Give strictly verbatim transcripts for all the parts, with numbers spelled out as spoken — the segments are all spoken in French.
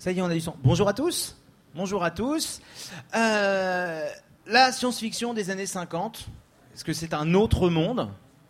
Ça y est, on a du son. Bonjour à tous. Bonjour à tous. Euh, la science-fiction des années cinquante, est-ce que c'est un autre monde ?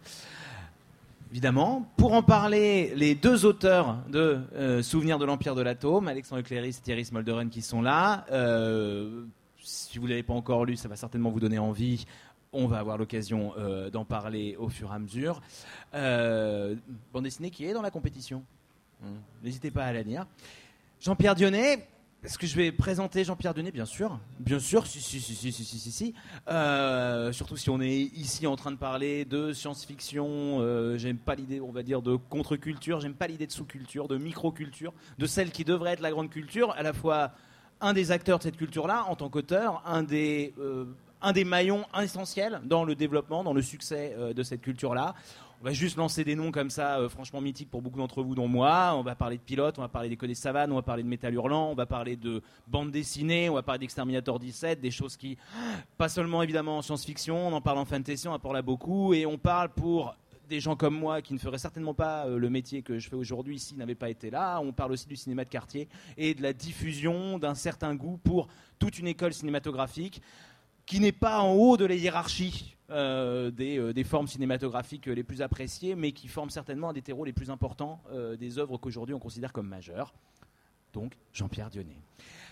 Évidemment. Pour en parler, les deux auteurs de euh, Souvenirs de l'Empire de l'Atome, Alexandre Cléris et Thierry Smolderen, qui sont là. Euh, si vous ne l'avez pas encore lu, ça va certainement vous donner envie. On va avoir l'occasion euh, d'en parler au fur et à mesure. Euh, bande dessinée qui est dans la compétition. Hum, N'hésitez pas à la lire. Jean-Pierre Dionnet, est-ce que je vais présenter Jean-Pierre Dionnet ? Bien sûr, bien sûr, si, si, si, si, si, si, si, si. Euh, surtout si on est ici en train de parler de science-fiction, euh, j'aime pas l'idée, on va dire, de contre-culture, j'aime pas l'idée de sous-culture, de micro-culture, de celle qui devrait être la grande culture, à la fois un des acteurs de cette culture-là, en tant qu'auteur, un des, euh, un des maillons essentiels dans le développement, dans le succès euh, de cette culture-là. On va juste lancer des noms comme ça, euh, franchement mythiques pour beaucoup d'entre vous, dont moi. On va parler de Pilote, on va parler d'Écho des Savanes, on va parler de Métal Hurlant, on va parler de bande dessinée, on va parler d'Exterminator dix-sept, des choses qui, pas seulement évidemment en science-fiction, on en parle en fantasy, on en parle là beaucoup, et on parle pour des gens comme moi qui ne feraient certainement pas euh, le métier que je fais aujourd'hui s'ils n'avaient pas été là. On parle aussi du cinéma de quartier et de la diffusion d'un certain goût pour toute une école cinématographique qui n'est pas en haut de la hiérarchie euh, des, euh, des formes cinématographiques les plus appréciées, mais qui forme certainement un des terreaux les plus importants euh, des œuvres qu'aujourd'hui on considère comme majeures. Donc, Jean-Pierre Dionnet.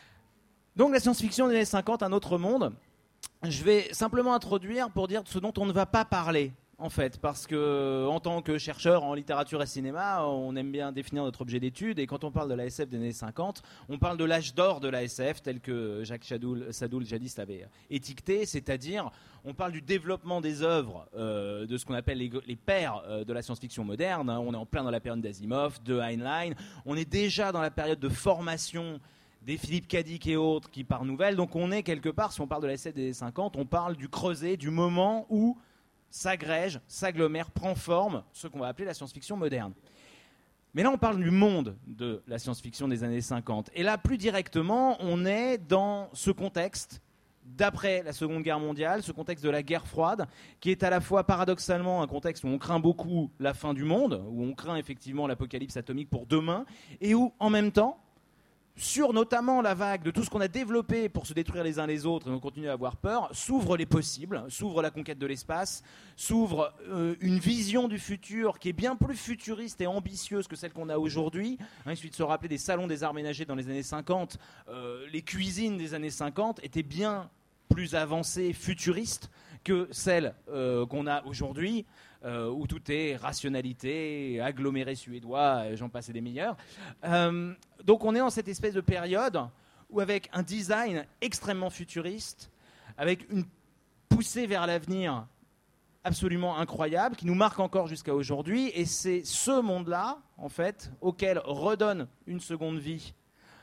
Donc, la science-fiction des années cinquante, un autre monde. Je vais simplement introduire pour dire ce dont on ne va pas parler, en fait, parce que en tant que chercheur en littérature et cinéma, on aime bien définir notre objet d'étude, et quand on parle de la S F des années cinquante, on parle de l'âge d'or de la S F, tel que Jacques Sadoul, Sadoul jadis l'avait étiqueté, c'est-à-dire on parle du développement des œuvres euh, de ce qu'on appelle les, les pères euh, de la science-fiction moderne. On est en plein dans la période d'Asimov, de Heinlein, on est déjà dans la période de formation des Philippe K. Dick et autres qui partent nouvelles, donc on est quelque part, si on parle de la S F des années cinquante, on parle du creuset, du moment où s'agrège, s'agglomère, prend forme ce qu'on va appeler la science-fiction moderne. Mais là, on parle du monde de la science-fiction des années cinquante. Et là, plus directement, on est dans ce contexte d'après la Seconde Guerre mondiale, ce contexte de la guerre froide, qui est à la fois paradoxalement un contexte où on craint beaucoup la fin du monde, où on craint effectivement l'apocalypse atomique pour demain, et où, en même temps, sur notamment la vague de tout ce qu'on a développé pour se détruire les uns les autres et on continue à avoir peur, s'ouvrent les possibles, s'ouvre la conquête de l'espace, s'ouvre euh, une vision du futur qui est bien plus futuriste et ambitieuse que celle qu'on a aujourd'hui. Hein, il suffit de se rappeler des salons des arts ménagers dans les années cinquante, euh, les cuisines des années cinquante étaient bien plus avancées, futuristes, que celles euh, qu'on a aujourd'hui, euh, où tout est rationalité, aggloméré suédois, j'en passe et des meilleurs. Euh, donc on est dans cette espèce de période où avec un design extrêmement futuriste, avec une poussée vers l'avenir absolument incroyable, qui nous marque encore jusqu'à aujourd'hui, et c'est ce monde-là, en fait, auquel redonne une seconde vie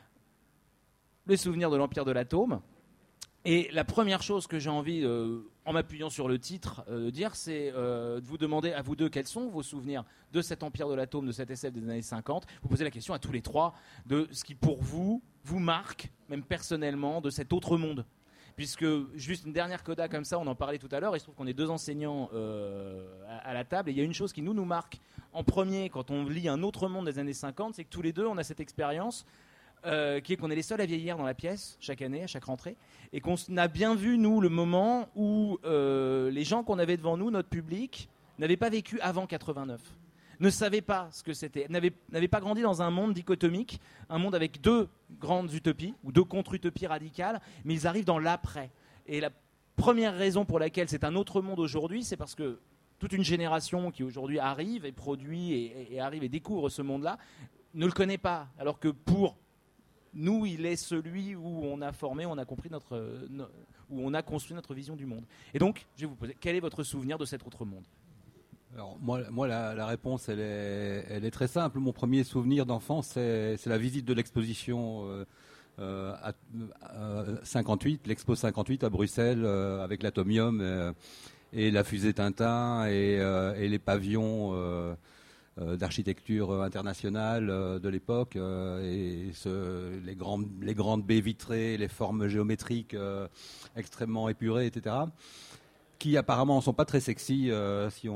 le souvenir de l'Empire de l'Atome. Et la première chose que j'ai envie, euh, en m'appuyant sur le titre, euh, de dire, c'est euh, de vous demander à vous deux quels sont vos souvenirs de cet Empire de l'Atome, de cette S F des années cinquante. Vous posez la question à tous les trois de ce qui, pour vous, vous marque, même personnellement, de cet autre monde. Puisque, juste une dernière coda comme ça, on en parlait tout à l'heure, il se trouve qu'on est deux enseignants euh, à, à la table, et il y a une chose qui nous, nous marque en premier quand on lit un autre monde des années cinquante, c'est que tous les deux, on a cette expérience Euh, qui est qu'on est les seuls à vieillir dans la pièce chaque année, à chaque rentrée, et qu'on a bien vu, nous, le moment où euh, les gens qu'on avait devant nous, notre public, n'avaient pas vécu avant quatre-vingt-neuf, ne savaient pas ce que c'était, n'avaient, n'avaient pas grandi dans un monde dichotomique, un monde avec deux grandes utopies, ou deux contre-utopies radicales, mais ils arrivent dans l'après. Et la première raison pour laquelle c'est un autre monde aujourd'hui, c'est parce que toute une génération qui aujourd'hui arrive et produit et, et, et arrive et découvre ce monde-là, ne le connaît pas, alors que pour nous, il est celui où on a formé, on a compris notre, euh, no, où on a construit notre vision du monde. Et donc, je vais vous poser, quel est votre souvenir de cet autre monde ? Alors, moi, moi la, la réponse, elle est, elle est très simple. Mon premier souvenir d'enfance, c'est, c'est la visite de l'exposition euh, euh, à, à cinquante-huit, l'Expo cinquante-huit à Bruxelles, euh, avec l'Atomium euh, et la fusée Tintin et, euh, et les pavillons euh, d'architecture internationale de l'époque et ce, les, grandes, les grandes baies vitrées, les formes géométriques euh, extrêmement épurées, et cetera. qui apparemment ne sont pas très sexy euh, si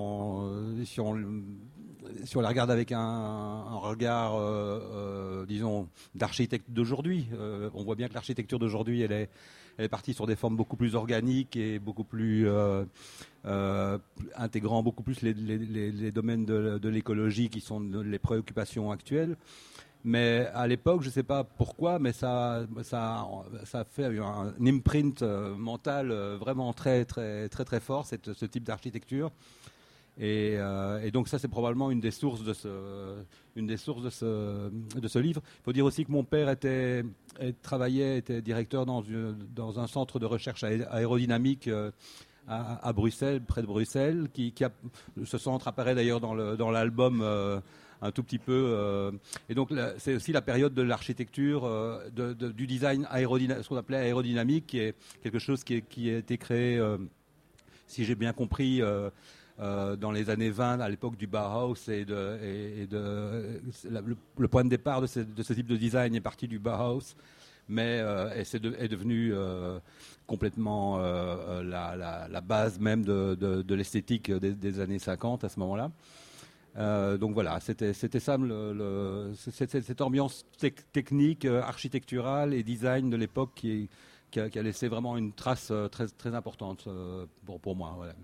on si on si on la regarde avec un, un regard, euh, euh, disons, d'architecte d'aujourd'hui. Euh, on voit bien que l'architecture d'aujourd'hui, elle est, elle est partie sur des formes beaucoup plus organiques et beaucoup plus euh, euh, intégrant beaucoup plus les, les, les, les domaines de, de l'écologie qui sont les préoccupations actuelles. Mais à l'époque, je ne sais pas pourquoi, mais ça, ça, ça a fait un, un imprint mental vraiment très, très, très, très fort, cette, ce type d'architecture. Et, euh, et donc ça, c'est probablement une des sources de ce, une des sources de ce, de ce livre. Il faut dire aussi que mon père était, travaillait, était directeur dans, une, dans un centre de recherche aérodynamique euh, à, à Bruxelles, près de Bruxelles. Qui, qui a, ce centre apparaît d'ailleurs dans, le, dans l'album euh, un tout petit peu. Euh, et donc là, c'est aussi la période de l'architecture, euh, de, de, du design aérodynamique, ce qu'on appelait aérodynamique, qui est quelque chose qui, est, qui a été créé, euh, si j'ai bien compris, euh, Euh, dans les années vingt, à l'époque du Bauhaus, et, de, et, et de, le, le point de départ de ce, de ce type de design est parti du Bauhaus, mais euh, et c'est de, est devenu euh, complètement euh, la, la, la base même de, de, de l'esthétique des, des années cinquante à ce moment-là. Euh, donc voilà, c'était, c'était ça, le, le, c'était cette ambiance tec- technique, architecturale et design de l'époque qui, qui, a, qui a laissé vraiment une trace très, très importante euh, pour, pour moi. Voilà.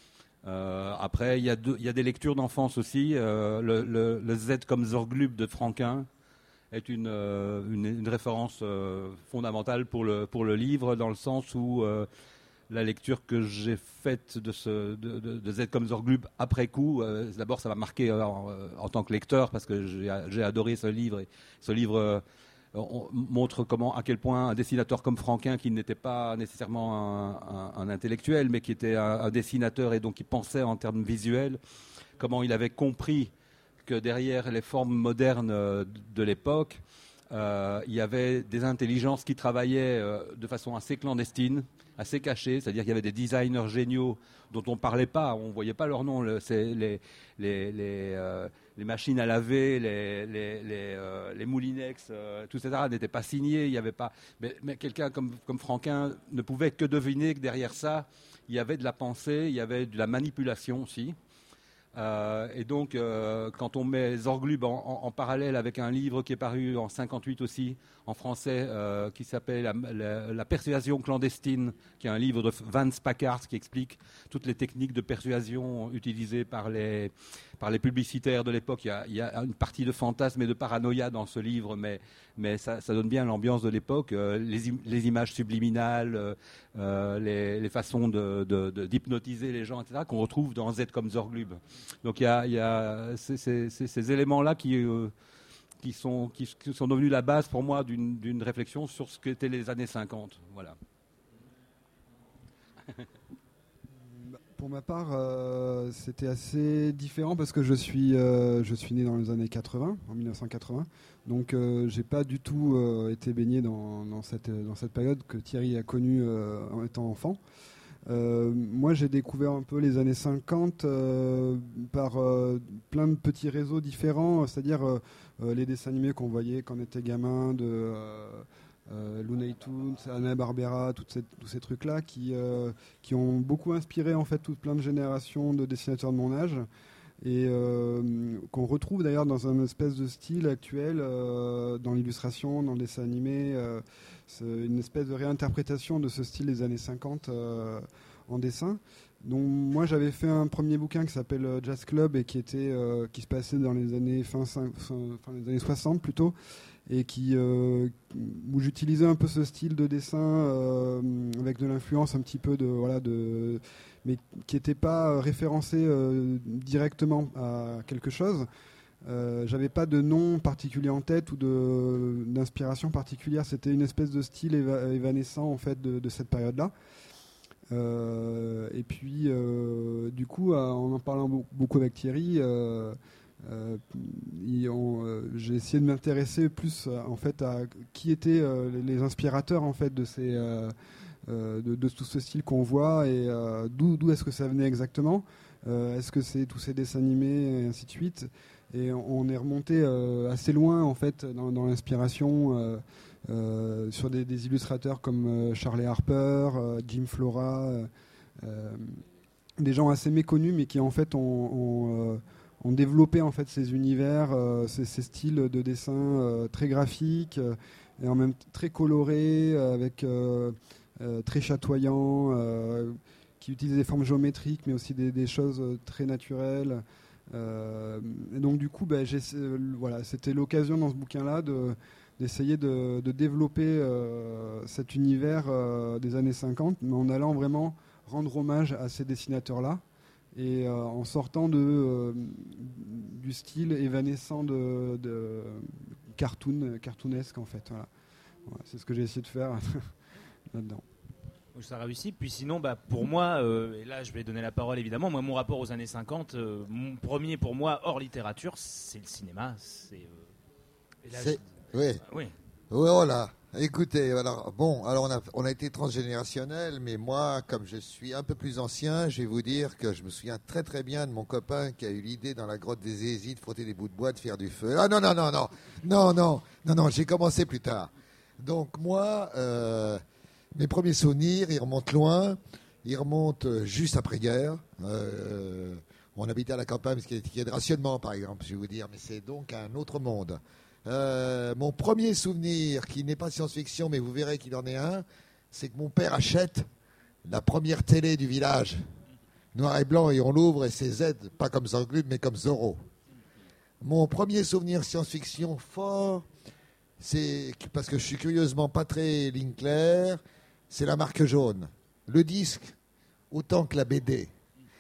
Euh, après, il y, y a des lectures d'enfance aussi. Euh, le, le, le Z comme Zorglub de Franquin est une, euh, une, une référence euh, fondamentale pour le, pour le livre, dans le sens où euh, la lecture que j'ai faite de, ce, de, de, de Z comme Zorglub après coup, euh, d'abord ça m'a marqué euh, en, en tant que lecteur, parce que j'ai, j'ai adoré ce livre. Et ce livre euh, on montre comment, à quel point un dessinateur comme Franquin, qui n'était pas nécessairement un, un, un intellectuel, mais qui était un, un dessinateur et donc qui pensait en termes visuels, comment il avait compris que derrière les formes modernes de l'époque, euh, il y avait des intelligences qui travaillaient euh, de façon assez clandestine, assez cachée, c'est-à-dire qu'il y avait des designers géniaux dont on ne parlait pas, on ne voyait pas leur nom, le, c'est les, les, les, euh, les machines à laver, les, les, les, euh, les moulinex, euh, tout ça n'était pas signé, il y avait pas, mais, mais quelqu'un comme, comme Franquin ne pouvait que deviner que derrière ça, il y avait de la pensée, il y avait de la manipulation aussi. Euh, et donc, euh, quand on met Zorglub en, en, en parallèle avec un livre qui est paru en cinquante-huit aussi, en français, euh, qui s'appelle la, la, la persuasion clandestine, qui est un livre de Vance Packard qui explique toutes les techniques de persuasion utilisées par les, par les publicitaires de l'époque. Il y a, il y a une partie de fantasme et de paranoïa dans ce livre, mais, mais ça, ça donne bien l'ambiance de l'époque. Euh, les, les images subliminales, euh, les, les façons de, de, de, d'hypnotiser les gens, et cetera, qu'on retrouve dans Z comme Zorglub. Donc il y a, il y a ces, ces, ces éléments-là qui, euh, qui, sont, qui, qui sont devenus la base pour moi d'une, d'une réflexion sur ce qu'étaient les années cinquante. Voilà. Pour ma part, euh, c'était assez différent parce que je suis, euh, je suis né dans les années quatre-vingts, en mille neuf cent quatre-vingts. Donc euh, j'ai pas du tout euh, été baigné dans, dans, cette, dans cette période que Thierry a connue euh, en étant enfant. Euh, moi, j'ai découvert un peu les années cinquante euh, par euh, plein de petits réseaux différents, c'est-à-dire euh, les dessins animés qu'on voyait quand on était gamin, de euh, euh, Looney Tunes, Hanna-Barbera, toutes ces, tous ces trucs-là qui, euh, qui ont beaucoup inspiré en fait toute plein de générations de dessinateurs de mon âge et euh, qu'on retrouve d'ailleurs dans un espèce de style actuel, euh, dans l'illustration, dans le dessin animé. Euh, c'est une espèce de réinterprétation de ce style des années cinquante euh, en dessin. Donc moi j'avais fait un premier bouquin qui s'appelle Jazz Club et qui était euh, qui se passait dans les années fin, fin, fin les années soixante plutôt, et qui euh, où j'utilisais un peu ce style de dessin euh, avec de l'influence un petit peu de voilà de mais qui n'était pas référencé euh, directement à quelque chose. Euh, j'avais pas de nom particulier en tête ou de, d'inspiration particulière. C'était une espèce de style éva- évanescent en fait de, de cette période-là. Euh, et puis, euh, du coup, euh, en en parlant beaucoup avec Thierry, euh, euh, on, euh, j'ai essayé de m'intéresser plus euh, en fait à qui étaient euh, les inspirateurs en fait de ces euh, euh, de, de tout ce style qu'on voit et euh, d'où, d'où est-ce que ça venait exactement. Euh, est-ce que c'est tous ces dessins animés et ainsi de suite. Et on, on est remonté euh, assez loin en fait dans, dans l'inspiration. Euh, Euh, sur des, des illustrateurs comme euh, Charlie Harper, euh, Jim Flora, euh, euh, des gens assez méconnus, mais qui en fait ont, ont, euh, ont développé en fait ces univers, euh, ces, ces styles de dessin euh, très graphiques euh, et en même temps très colorés, euh, avec euh, euh, très chatoyants, euh, qui utilisent des formes géométriques, mais aussi des, des choses très naturelles. Euh, et donc du coup, bah, j'ai, euh, voilà, c'était l'occasion dans ce bouquin-là de, d'essayer de, de développer euh, cet univers euh, des années cinquante, mais en allant vraiment rendre hommage à ces dessinateurs-là et euh, en sortant de, euh, du style évanescent de, de cartoon, cartoonesque en fait. Voilà. Voilà, c'est ce que j'ai essayé de faire là-dedans. Ça réussit. Puis sinon, bah, pour moi, euh, et là je vais donner la parole évidemment, moi mon rapport aux années cinquante, euh, mon premier pour moi hors littérature, c'est le cinéma. C'est, euh, et là, c'est... Je... Oui. oui. Oui, voilà. Écoutez, alors, bon, alors on a, on a été transgénérationnel, mais moi, comme je suis un peu plus ancien, je vais vous dire que je me souviens très très bien de mon copain qui a eu l'idée dans la grotte des Zézis de frotter des bouts de bois, de faire du feu. Ah non, non, non, non, non, non, non, non, j'ai commencé plus tard. Donc moi, euh, mes premiers souvenirs, ils remontent loin, ils remontent juste après-guerre. Euh, on habitait à la campagne parce qu'il y a des rationnements, par exemple, je vais vous dire, mais c'est donc un autre monde. Euh, mon premier souvenir, qui n'est pas science-fiction, mais vous verrez qu'il en est un, c'est que mon père achète la première télé du village, noir et blanc, et on l'ouvre et c'est Z, pas comme Zanglub, mais comme Zorro. Mon premier souvenir science-fiction fort, c'est parce que je suis curieusement pas très ligne claire, c'est la marque jaune, le disque autant que la B D.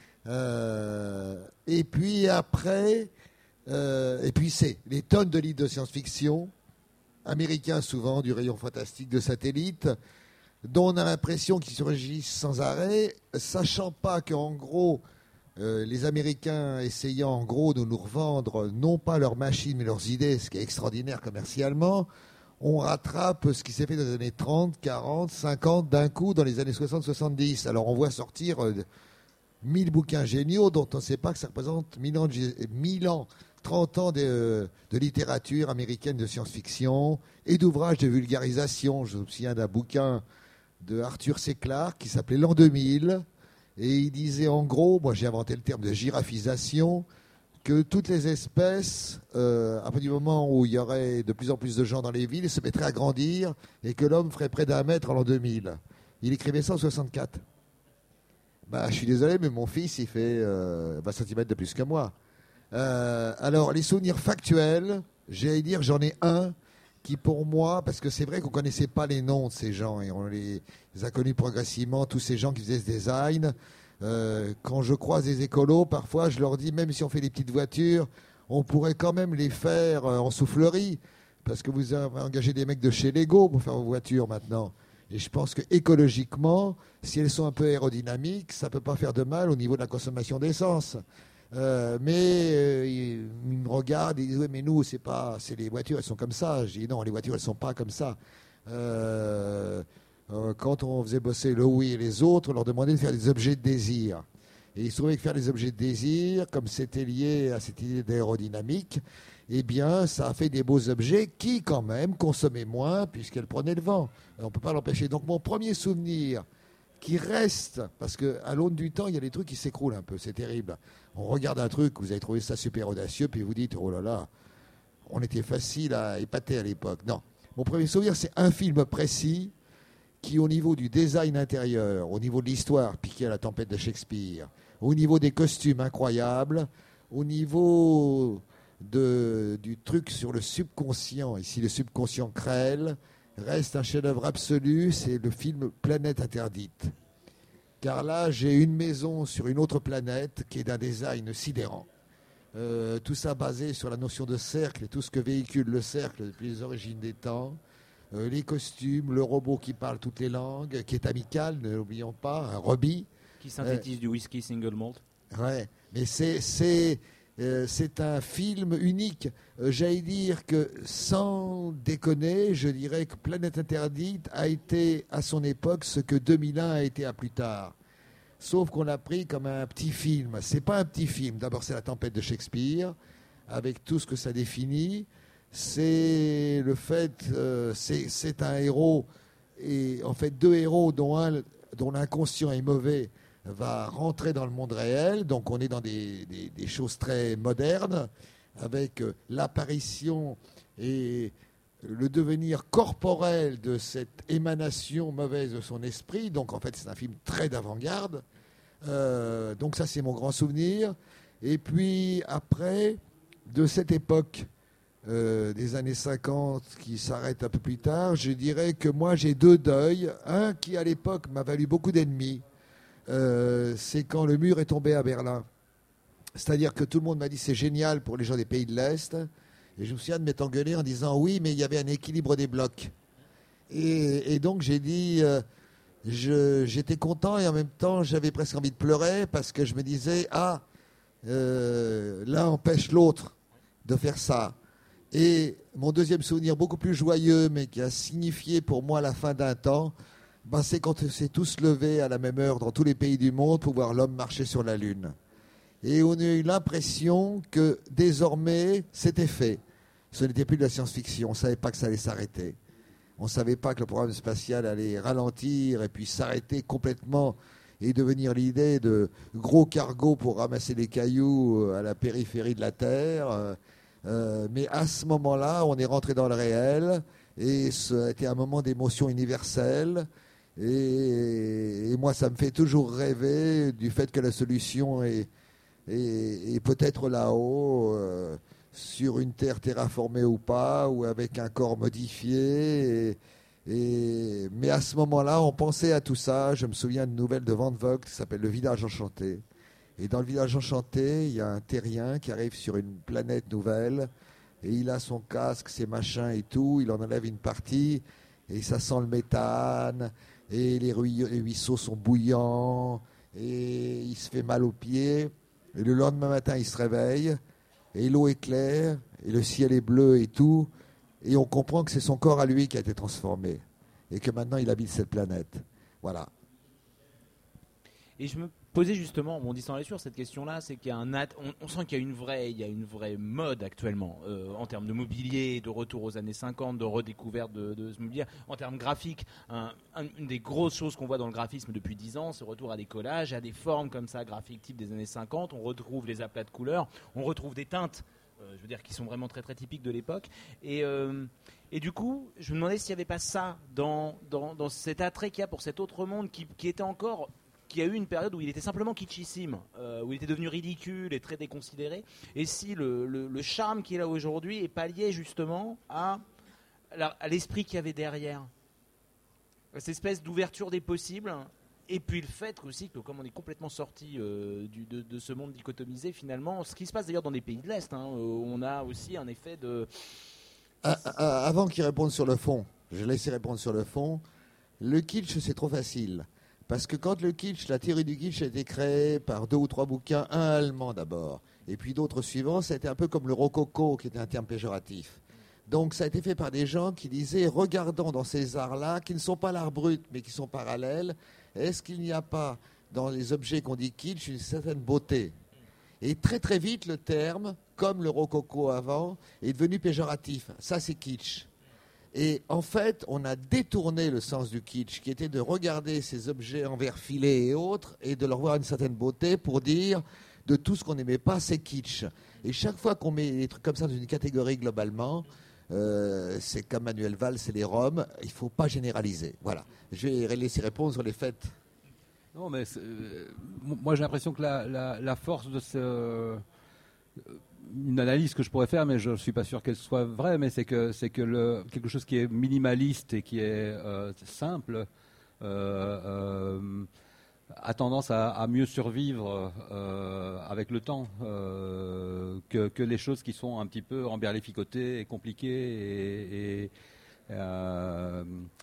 Euh, et puis après. Euh, et puis c'est les tonnes de livres de science-fiction, américains souvent, du rayon fantastique de satellite, dont on a l'impression qu'ils surgissent sans arrêt, sachant pas qu'en gros, euh, les Américains essayant en gros de nous revendre non pas leurs machines mais leurs idées, ce qui est extraordinaire commercialement, on rattrape ce qui s'est fait dans les années trente, quarante, cinquante d'un coup dans les années soixante, soixante-dix. Alors on voit sortir euh, mille bouquins géniaux dont on ne sait pas que ça représente mille ans, mille ans trente ans de, de littérature américaine de science-fiction et d'ouvrages de vulgarisation. Je me souviens d'un bouquin de Arthur C. Clarke qui s'appelait L'an deux mille et il disait en gros, moi j'ai inventé le terme de girafisation, que toutes les espèces, euh, à partir du moment où il y aurait de plus en plus de gens dans les villes, se mettraient à grandir et que l'homme ferait près d'un mètre en l'an deux mille. Il écrivait ça en soixante-quatre. Bah, je suis désolé, mais mon fils, il fait euh, vingt centimètres de plus que moi. Euh, alors, les souvenirs factuels, j'allais dire, j'en ai un qui, pour moi, parce que c'est vrai qu'on ne connaissait pas les noms de ces gens et on les a connus progressivement, tous ces gens qui faisaient ce design. Euh, quand je croise des écolos, parfois, je leur dis, même si on fait des petites voitures, on pourrait quand même les faire euh, en soufflerie, parce que vous avez engagé des mecs de chez Lego pour faire vos voitures maintenant. Et je pense que écologiquement, si elles sont un peu aérodynamiques, ça ne peut pas faire de mal au niveau de la consommation d'essence. Euh, mais euh, ils, ils me regardent, ils disent oui, mais nous, c'est pas, c'est les voitures, elles sont comme ça. Je dis non, les voitures, elles sont pas comme ça. Euh, euh, quand on faisait bosser Louis et les autres, on leur demandait de faire des objets de désir. Et il se trouvait que faire des objets de désir, comme c'était lié à cette idée d'aérodynamique, eh bien, ça a fait des beaux objets qui, quand même, consommaient moins puisqu'elles prenaient le vent. On ne peut pas l'empêcher. Donc, mon premier souvenir qui reste, parce qu'à l'aune du temps, il y a des trucs qui s'écroulent un peu, c'est terrible. On regarde un truc, vous avez trouvé ça super audacieux, puis vous dites, oh là là, on était facile à épater à l'époque. Non, mon premier souvenir, c'est un film précis qui, au niveau du design intérieur, au niveau de l'histoire, piqué à la tempête de Shakespeare, au niveau des costumes incroyables, au niveau de, du truc sur le subconscient, ici le subconscient crêle, reste un chef-d'œuvre absolu, c'est le film Planète Interdite. Car là, j'ai une maison sur une autre planète qui est d'un design sidérant. Euh, tout ça basé sur la notion de cercle et tout ce que véhicule le cercle depuis les origines des temps. Euh, les costumes, le robot qui parle toutes les langues, qui est amical, ne l'oublions pas, un Robbie. Qui synthétise euh, du whisky single malt. Ouais, mais c'est... c'est Euh, c'est un film unique. Euh, j'allais dire que, sans déconner, je dirais que Planète Interdite a été à son époque ce que deux mille un a été à plus tard. Sauf qu'on l'a pris comme un petit film. C'est pas un petit film. D'abord, c'est La Tempête de Shakespeare, avec tout ce que ça définit. C'est le fait, euh, c'est, c'est un héros, et en fait deux héros dont un, dont l'inconscient est mauvais, va rentrer dans le monde réel. Donc on est dans des, des, des choses très modernes, avec euh, l'apparition et le devenir corporel de cette émanation mauvaise de son esprit. Donc en fait c'est un film très d'avant-garde. Euh, donc ça c'est mon grand souvenir. Et puis après, de cette époque euh, des années cinquante qui s'arrête un peu plus tard, je dirais que moi j'ai deux deuils. Un qui à l'époque m'a valu beaucoup d'ennemis. Euh, c'est quand le mur est tombé à Berlin. C'est-à-dire que tout le monde m'a dit c'est génial pour les gens des pays de l'Est. Et je me souviens de m'être engueulé en disant oui, mais il y avait un équilibre des blocs. Et, et donc j'ai dit, euh, je, j'étais content et en même temps j'avais presque envie de pleurer parce que je me disais ah, euh, l'un empêche l'autre de faire ça. Et mon deuxième souvenir beaucoup plus joyeux, mais qui a signifié pour moi la fin d'un temps, ben c'est quand on s'est tous levés à la même heure dans tous les pays du monde pour voir l'homme marcher sur la Lune. Et on a eu l'impression que désormais, c'était fait. Ce n'était plus de la science-fiction. On ne savait pas que ça allait s'arrêter. On ne savait pas que le programme spatial allait ralentir et puis s'arrêter complètement et devenir l'idée de gros cargos pour ramasser des cailloux à la périphérie de la Terre. Euh, mais à ce moment-là, on est rentré dans le réel et ça a été un moment d'émotion universelle. Et, et moi, ça me fait toujours rêver du fait que la solution est, est, est peut-être là-haut, euh, sur une terre terraformée ou pas, ou avec un corps modifié. Et, et, mais à ce moment-là, on pensait à tout ça. Je me souviens d'une nouvelle de Van Vogt qui s'appelle Le Village Enchanté. Et dans Le Village Enchanté, il y a un terrien qui arrive sur une planète nouvelle. Et il a son casque, ses machins et tout. Il en enlève une partie. Et ça sent le méthane. Et les ruisseaux sont bouillants. Et il se fait mal aux pieds. Et le lendemain matin, il se réveille. Et l'eau est claire. Et le ciel est bleu et tout. Et on comprend que c'est son corps à lui qui a été transformé. Et que maintenant, il habite cette planète. Voilà. Et je me posais justement, en bondissant là sur cette question-là, c'est qu'il y a un at- on, on sent qu'il y a une vraie, il y a une vraie mode actuellement euh, en termes de mobilier, de retour aux années cinquante, de redécouverte de, de ce mobilier. En termes graphiques, un, un, une des grosses choses qu'on voit dans le graphisme depuis dix ans, c'est le retour à des collages, à des formes comme ça, graphiques type des années cinquante. On retrouve les aplats de couleurs, on retrouve des teintes, euh, je veux dire, qui sont vraiment très très typiques de l'époque. Et euh, Et du coup, je me demandais s'il n'y avait pas ça dans, dans, dans cet attrait qu'il y a pour cet autre monde qui, qui était encore, qui a eu une période où il était simplement kitschissime, euh, où il était devenu ridicule et très déconsidéré. Et si le, le, le charme qu'il a aujourd'hui est pallié justement à, à l'esprit qu'il y avait derrière, cette espèce d'ouverture des possibles. Et puis le fait aussi que comme on est complètement sorti euh, du, de, de ce monde dichotomisé, finalement, ce qui se passe d'ailleurs dans des pays de l'Est, hein, euh, on a aussi un effet de... Ah, ah, avant qu'il réponde sur le fond, je laisse répondre sur le fond. Le kitsch, c'est trop facile. Parce que quand le kitsch, la théorie du kitsch a été créée par deux ou trois bouquins, un allemand d'abord, et puis d'autres suivants, ça a été un peu comme le rococo, qui était un terme péjoratif. Donc ça a été fait par des gens qui disaient, regardons dans ces arts-là, qui ne sont pas l'art brut, mais qui sont parallèles, est-ce qu'il n'y a pas, dans les objets qu'on dit kitsch, une certaine beauté ? Et très très vite, le terme, comme le rococo avant, est devenu péjoratif. Ça, c'est kitsch. Et en fait, on a détourné le sens du kitsch, qui était de regarder ces objets en verre filé et autres, et de leur voir une certaine beauté pour dire de tout ce qu'on n'aimait pas, c'est kitsch. Et chaque fois qu'on met des trucs comme ça dans une catégorie globalement, euh, c'est comme Manuel Valls, c'est les Roms, il ne faut pas généraliser. Voilà. Je vais laisser répondre sur les faits. Non, mais euh, moi j'ai l'impression que la, la, la force de ce... Euh, une analyse que je pourrais faire, mais je ne suis pas sûr qu'elle soit vraie, mais c'est que, c'est que le, quelque chose qui est minimaliste et qui est euh, simple euh, euh, a tendance à, à mieux survivre euh, avec le temps euh, que, que les choses qui sont un petit peu emberlificotées et compliquées et... et euh,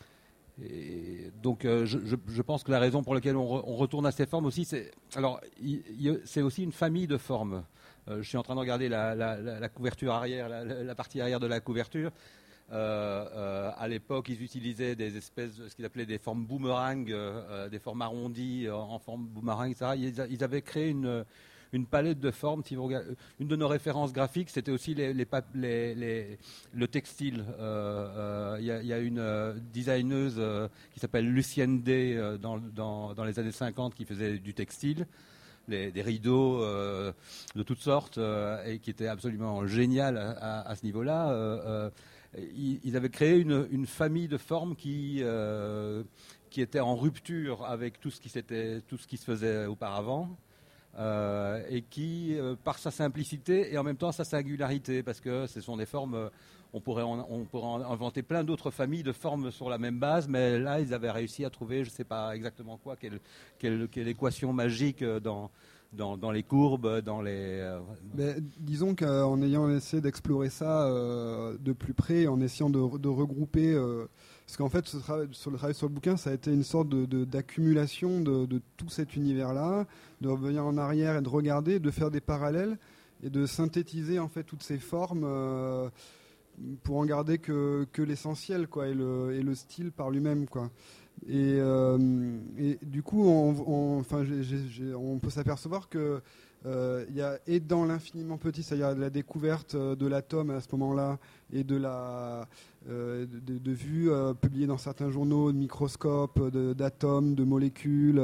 Et donc, euh, je, je, je pense que la raison pour laquelle on, re, on retourne à ces formes aussi, c'est alors, il, il, c'est aussi une famille de formes. Euh, je suis en train de regarder la, la, la, la couverture arrière, la, la partie arrière de la couverture. Euh, euh, à l'époque, ils utilisaient des espèces, ce qu'ils appelaient des formes boomerang, euh, des formes arrondies en forme boomerang, et cetera. Ils, ils avaient créé une une palette de formes. Si vous regardez, une de nos références graphiques, c'était aussi les, les, les, les, le textile. Il euh, euh, y, y a une euh, designeuse euh, qui s'appelle Lucienne Day euh, dans, dans, dans les années cinquante qui faisait du textile. Les, des rideaux euh, de toutes sortes euh, et qui étaient absolument géniales à, à, à ce niveau-là. Euh, euh, ils, ils avaient créé une, une famille de formes qui, euh, qui était en rupture avec tout ce qui, s'était, tout ce qui se faisait auparavant euh, et qui, euh, par sa simplicité et en même temps sa singularité, parce que ce sont des formes... On pourrait, en, on pourrait en inventer plein d'autres familles de formes sur la même base, mais là, ils avaient réussi à trouver, je ne sais pas exactement quoi, quelle, quelle, quelle équation magique dans, dans, dans les courbes, dans les... Euh... Mais, disons qu'en ayant essayé d'explorer ça euh, de plus près, en essayant de, de regrouper... Euh, parce qu'en fait, ce travail, sur le travail sur le bouquin, ça a été une sorte de, de, d'accumulation de, de tout cet univers-là, de revenir en arrière et de regarder, de faire des parallèles et de synthétiser en fait toutes ces formes... Euh, pour en garder que, que l'essentiel, quoi, et le, et le style par lui-même, quoi. Et, euh, et du coup, on, on, enfin, j'ai, j'ai, on peut s'apercevoir que euh, y a, et dans l'infiniment petit, c'est-à-dire la découverte de l'atome à ce moment-là, et de la euh, de, de vues euh, publiées dans certains journaux, de microscopes, de, d'atomes, de molécules,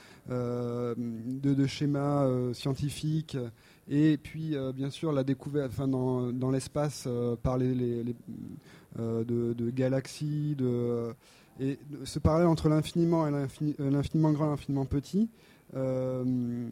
euh, de, de schémas euh, scientifiques. Et puis, euh, bien sûr, la découverte, enfin, dans, dans l'espace, euh, par les, les, les euh, de, de galaxies, de, et de, ce parallèle entre l'infiniment et l'infini, euh, l'infiniment grand et l'infiniment petit, euh,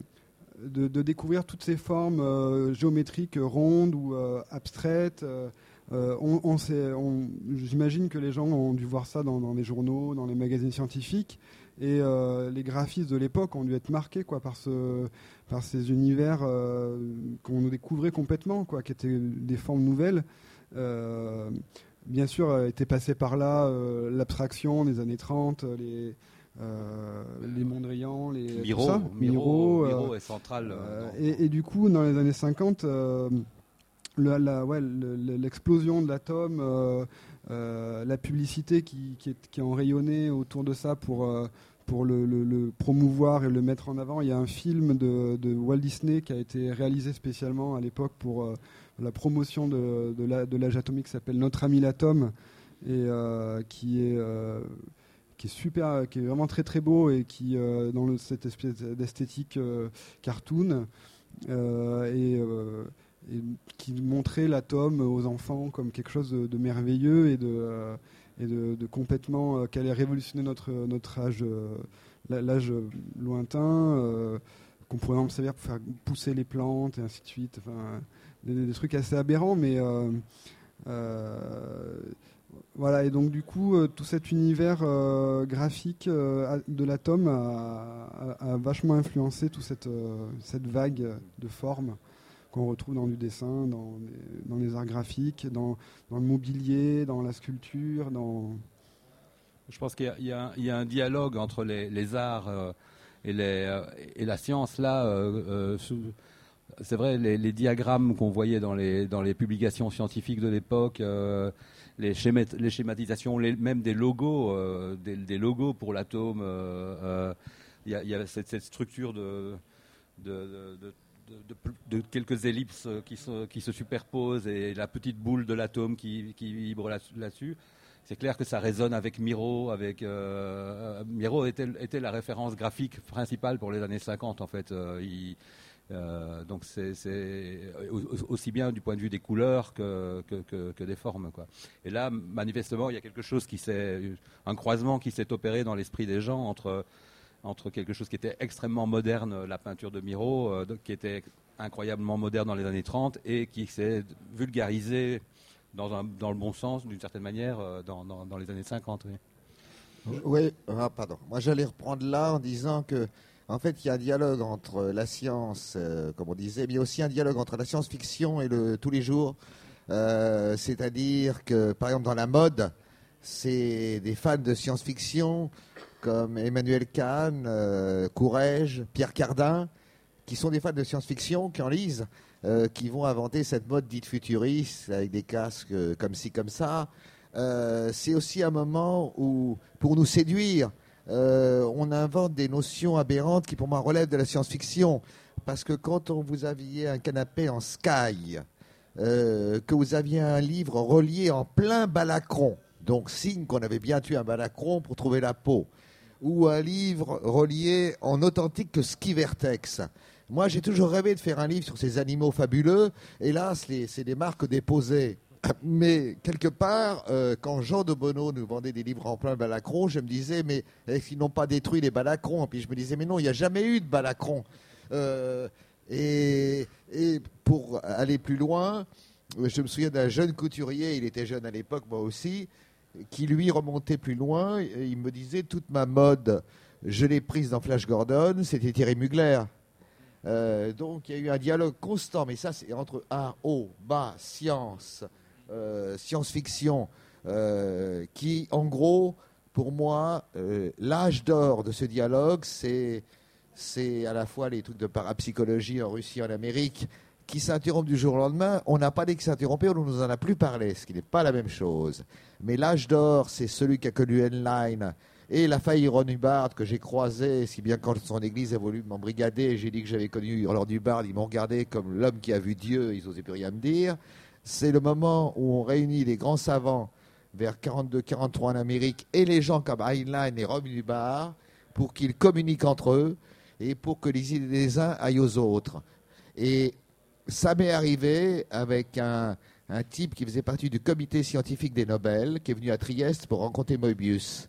de, de découvrir toutes ces formes euh, géométriques rondes ou euh, abstraites. Euh, on, on sait, on, j'imagine que les gens ont dû voir ça dans, dans les journaux, dans les magazines scientifiques. Et euh, les graphistes de l'époque ont dû être marqués, quoi, par, ce, par ces univers euh, qu'on découvrait complètement, quoi, qui étaient des formes nouvelles. Euh, bien sûr, était passé par là euh, l'abstraction des années trente, les, euh, les Mondrian, les Miro, tout ça. Miro, Miro, Miro euh, est central. Euh, dans... et, et du coup, dans les années cinquante, euh, le, la, ouais, le, l'explosion de l'atome, euh, euh, la publicité qui, qui, est, qui est enrayonnée autour de ça pour, euh, pour le, le, le promouvoir et le mettre en avant. Il y a un film de, de Walt Disney qui a été réalisé spécialement à l'époque pour euh, la promotion de, de, la, de l'âge atomique, qui s'appelle Notre ami l'atome, et euh, qui est... Euh, qui est super, qui est vraiment très très beau et qui euh, dans le, cette espèce d'esthétique euh, cartoon euh, et, euh, et qui montrait l'atome aux enfants comme quelque chose de, de merveilleux et de euh, et de, de complètement euh, qui allait révolutionner notre notre âge euh, l'âge lointain, euh, qu'on pourrait en servir pour faire pousser les plantes et ainsi de suite. Enfin, des, des trucs assez aberrants, mais euh, euh, voilà, et donc du coup, euh, tout cet univers euh, graphique euh, de l'atome a, a, a vachement influencé toute cette, euh, cette vague de formes qu'on retrouve dans du dessin, dans les, dans les arts graphiques, dans, dans le mobilier, dans la sculpture, dans... Je pense qu'il y a, il y a, il y a un dialogue entre les, les arts euh, et, les, euh, et la science là. Euh, euh, sous, c'est vrai, les, les diagrammes qu'on voyait dans les, dans les publications scientifiques de l'époque, euh, les, schémat, les schématisations, les, même des logos, euh, des, des logos pour l'atome. Il euh, euh, y, y a cette, cette structure de, de, de, de De, de, de quelques ellipses qui se, qui se superposent et la petite boule de l'atome qui, qui vibre là, là-dessus. C'est clair que ça résonne avec Miro. Avec, euh, Miro était, était la référence graphique principale pour les années cinquante, en fait. Euh, il, euh, donc c'est, c'est aussi bien du point de vue des couleurs que, que, que, que des formes, quoi. Et là, manifestement, il y a quelque chose qui s'est, un croisement qui s'est opéré dans l'esprit des gens entre entre quelque chose qui était extrêmement moderne, la peinture de Miro, euh, qui était incroyablement moderne dans les années trente et qui s'est vulgarisé dans, un, dans le bon sens, d'une certaine manière, euh, dans, dans, dans les années cinquante. Oui, oui ah, pardon. Moi, j'allais reprendre là en disant que, en fait, il y a un dialogue entre la science, euh, comme on disait, mais il y a aussi un dialogue entre la science-fiction et le tous les jours. Euh, c'est-à-dire que, par exemple, dans la mode, c'est des fans de science-fiction comme Emmanuel Kahn, euh, Courrèges, Pierre Cardin, qui sont des fans de science-fiction, qui en lisent, euh, qui vont inventer cette mode dite futuriste, avec des casques euh, comme ci, comme ça. Euh, c'est aussi un moment où, pour nous séduire, euh, on invente des notions aberrantes qui, pour moi, relèvent de la science-fiction. parce que quand on vous aviez un canapé en sky, euh, que vous aviez un livre relié en plein balacron, donc signe qu'on avait bien tué un balacron pour trouver la peau, ou un livre relié en authentique ski vertex. Moi, j'ai toujours rêvé de faire un livre sur ces animaux fabuleux. Hélas, les, c'est des marques déposées. Mais quelque part, euh, quand Jean de Bonneau nous vendait des livres en plein balacron, je me disais, mais est-ce qu'ils n'ont pas détruit les balacrons? Puis je me disais, mais non, il n'y a jamais eu de balacron. Euh, et, et pour aller plus loin, je me souviens d'un jeune couturier, il était jeune à l'époque, moi aussi, qui lui remontait plus loin. Et il me disait, toute ma mode, je l'ai prise dans Flash Gordon, c'était Thierry Mugler. Euh, donc il y a eu un dialogue constant, mais ça c'est entre A, haut, bas, science, euh, science-fiction, euh, qui en gros, pour moi, euh, l'âge d'or de ce dialogue, c'est, c'est à la fois les trucs de parapsychologie en Russie, en Amérique, qui s'interrompent du jour au lendemain. On n'a pas dit que s'interrompaient, on ne nous en a plus parlé, ce qui n'est pas la même chose. Mais l'âge d'or, c'est celui qui a connu Heinlein, et la faille Ron Hubbard que j'ai croisé, si bien quand son église a voulu m'embrigader, j'ai dit que j'avais connu Lord Hubbard, ils m'ont regardé comme l'homme qui a vu Dieu, ils n'osaient plus rien me dire. C'est le moment où on réunit les grands savants vers quarante-deux quarante-trois en Amérique et les gens comme Heinlein et Ron Hubbard pour qu'ils communiquent entre eux et pour que les idées des uns aillent aux autres. Et ça m'est arrivé avec un, un type qui faisait partie du comité scientifique des Nobel, qui est venu à Trieste pour rencontrer Moebius.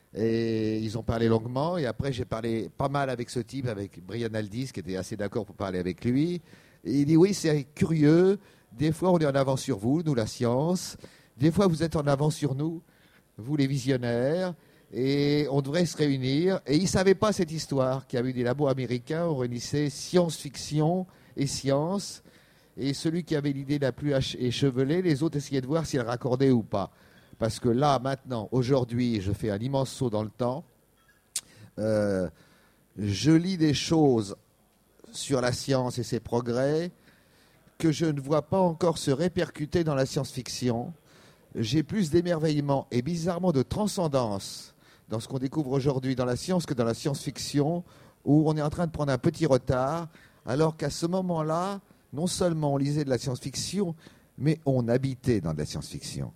Et ils ont parlé longuement, et après j'ai parlé pas mal avec ce type, avec Brian Aldiss, qui était assez d'accord pour parler avec lui. Et il dit, oui, c'est curieux, des fois on est en avance sur vous, nous la science, des fois vous êtes en avance sur nous, vous les visionnaires, et on devrait se réunir. Et il ne savait pas cette histoire, qu'il y avait des labos américains, on réunissait science-fiction et science, et celui qui avait l'idée la plus échevelée, les autres essayaient de voir s'il raccordait ou pas. Parce que là, maintenant, aujourd'hui, je fais un immense saut dans le temps. Euh, je lis des choses sur la science et ses progrès que je ne vois pas encore se répercuter dans la science-fiction. J'ai plus d'émerveillement et bizarrement de transcendance dans ce qu'on découvre aujourd'hui dans la science que dans la science-fiction, où on est en train de prendre un petit retard, alors qu'à ce moment-là, non seulement on lisait de la science-fiction, mais on habitait dans de la science-fiction.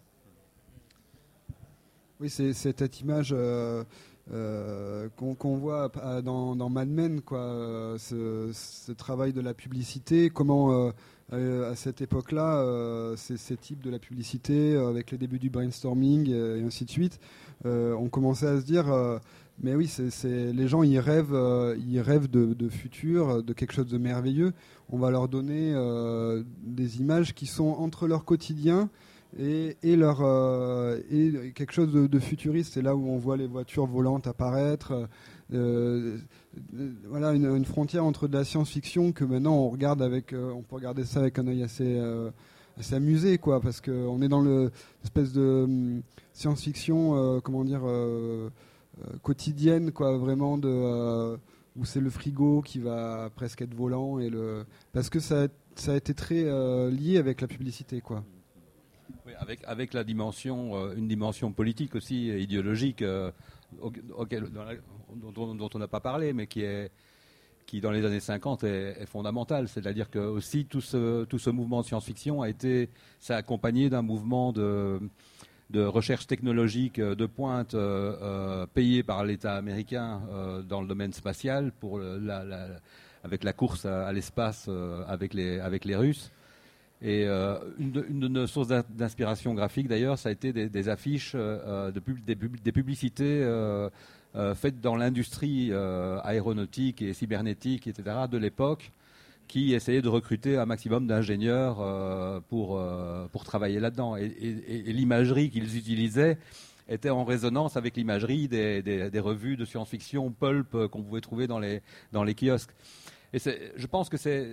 Oui, c'est, c'est cette image euh, euh, qu'on, qu'on voit dans, dans Mad Men, quoi, euh, ce, ce travail de la publicité, comment euh, euh, à cette époque-là, euh, ces, ces types de la publicité, euh, avec les débuts du brainstorming euh, et ainsi de suite, euh, on commençait à se dire, euh, mais oui, c'est, c'est, les gens ils rêvent, euh, ils rêvent de, de futur, de quelque chose de merveilleux. On va leur donner euh, des images qui sont entre leur quotidien Et, et, leur, euh, et quelque chose de, de futuriste. C'est là où on voit les voitures volantes apparaître. Euh, euh, voilà une, une frontière entre de la science-fiction que maintenant on regarde avec, euh, on peut regarder ça avec un œil assez, euh, assez amusé, quoi, parce qu'on est dans le espèce de um, science-fiction, euh, comment dire, euh, euh, quotidienne, quoi, vraiment de euh, où c'est le frigo qui va presque être volant et le parce que ça, ça a été très euh, lié avec la publicité, quoi. Oui, avec, avec la dimension, euh, une dimension politique aussi, idéologique, euh, auquel, dans la, dont, dont on n'a pas parlé, mais qui, est, qui dans les années cinquante est, est fondamentale. C'est-à-dire que aussi tout ce, tout ce mouvement de science-fiction a été, ça a accompagné d'un mouvement de, de recherche technologique de pointe euh, euh, payé par l'État américain euh, dans le domaine spatial, pour la, la, avec la course à, à l'espace euh, avec, les, avec les Russes. Et euh, une, de, une de nos sources d'inspiration graphique, d'ailleurs, ça a été des, des affiches, euh, de pub, des, pub, des publicités euh, euh, faites dans l'industrie euh, aéronautique et cybernétique, et cetera, de l'époque, qui essayaient de recruter un maximum d'ingénieurs euh, pour, euh, pour travailler là-dedans. Et, et, et l'imagerie qu'ils utilisaient était en résonance avec l'imagerie des, des, des revues de science-fiction pulp qu'on pouvait trouver dans les, dans les kiosques. Et c'est, je pense que c'est,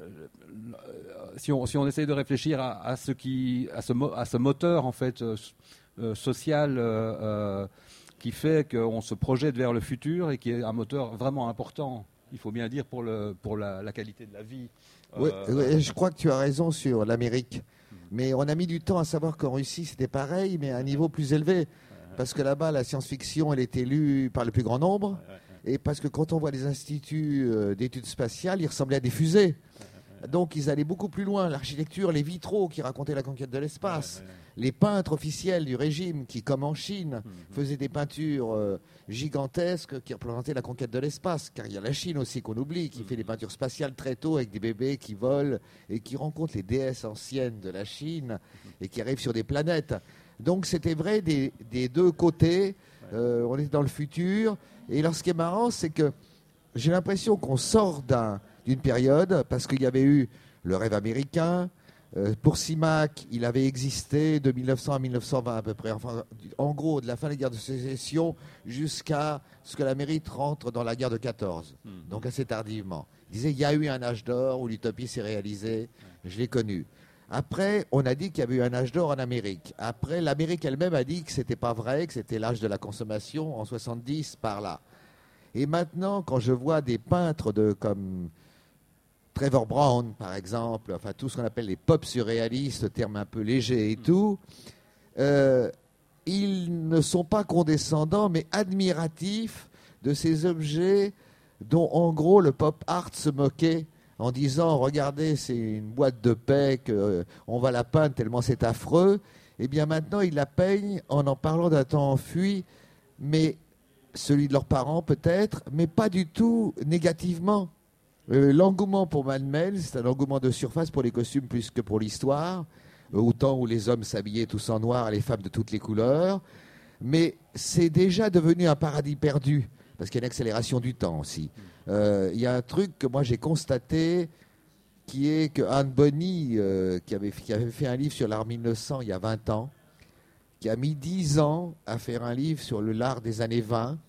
si on, si on essaye de réfléchir à, à, ce, qui, à, ce, à ce moteur en fait, euh, social euh, euh, qui fait qu'on se projette vers le futur et qui est un moteur vraiment important, il faut bien dire, pour, le, pour la, la qualité de la vie. Oui, euh, oui, je crois que tu as raison sur l'Amérique. Mais on a mis du temps à savoir qu'en Russie, c'était pareil, mais à un niveau plus élevé. Parce que là-bas, la science-fiction, elle était lue par le plus grand nombre. Et parce que quand on voit les instituts euh, d'études spatiales, ils ressemblaient à des fusées. Donc ils allaient beaucoup plus loin. L'architecture, les vitraux qui racontaient la conquête de l'espace, ouais, ouais. les peintres officiels du régime qui, comme en Chine, mmh. faisaient des peintures euh, gigantesques qui représentaient la conquête de l'espace. Car il y a la Chine aussi qu'on oublie, qui mmh. fait des peintures spatiales très tôt avec des bébés qui volent et qui rencontrent les déesses anciennes de la Chine et qui arrivent sur des planètes. Donc c'était vrai des, des deux côtés. Euh, on est dans le futur. Et alors ce qui est marrant, c'est que j'ai l'impression qu'on sort d'un... d'une période, parce qu'il y avait eu le rêve américain. Euh, pour Simac, il avait existé de mille neuf cents à mille neuf cent vingt à peu près. Enfin, en gros, de la fin des guerres de sécession jusqu'à ce que l'Amérique rentre dans la guerre de quatorze. Mmh. Donc assez tardivement. Il disait il y a eu un âge d'or où l'utopie s'est réalisée. Je l'ai connu. Après, on a dit qu'il y avait eu un âge d'or en Amérique. Après, l'Amérique elle-même a dit que ce n'était pas vrai, que c'était l'âge de la consommation en soixante-dix par là. Et maintenant, quand je vois des peintres de, comme Trevor Brown, par exemple, enfin tout ce qu'on appelle les pop surréalistes, terme un peu léger et tout, euh, ils ne sont pas condescendants, mais admiratifs de ces objets dont, en gros, le pop art se moquait en disant « Regardez, c'est une boîte de paix, que, on va la peindre tellement c'est affreux ». Eh bien maintenant, ils la peignent en en parlant d'un temps enfui, mais celui de leurs parents peut-être, mais pas du tout négativement. Euh, l'engouement pour Mad Men, c'est un engouement de surface pour les costumes plus que pour l'histoire, euh, au temps où les hommes s'habillaient tous en noir, les femmes de toutes les couleurs. Mais c'est déjà devenu un paradis perdu, parce qu'il y a une accélération du temps aussi. Euh, il y a un truc que moi j'ai constaté, qui est que Anne Bonny, euh, qui, avait, qui avait fait un livre sur l'art mille neuf cents il y a vingt ans, qui a mis dix ans à faire un livre sur le l'art des années vingt,